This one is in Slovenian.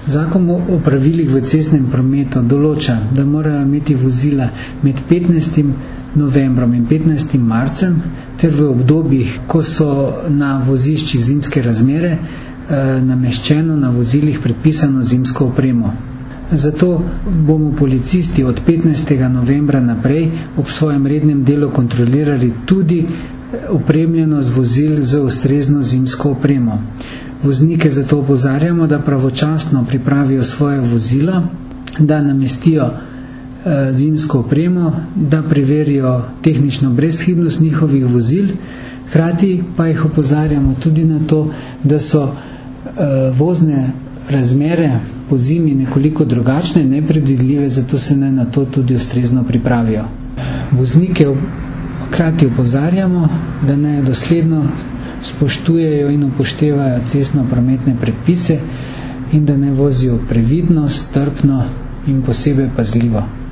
Zakon o pravilih v cestnem prometu določa, da morajo imeti vozila med 15. novembrom in 15. marcem ter v obdobjih, ko so na voziščih zimske razmere, nameščeno na vozilih predpisano zimsko opremo. Zato bomo policisti od 15. novembra naprej ob svojem rednem delu kontrolirali tudi opremljenost vozil z ustrezno zimsko opremo. Voznike zato opozarjamo, da pravočasno pripravijo svoje vozilo, da namestijo zimsko opremo, da preverijo tehnično brezhibnost njihovih vozil, hkrati pa jih opozarjamo tudi na to, da so vozne razmere po zimi nekoliko drugačne in nepredvidljive, zato se naj na to tudi ustrezno pripravijo. Voznike hkrati opozarjamo, da naj dosledno spoštujejo in upoštevajo cestno-prometne predpise in da naj vozijo previdno, strpno in posebej pazljivo.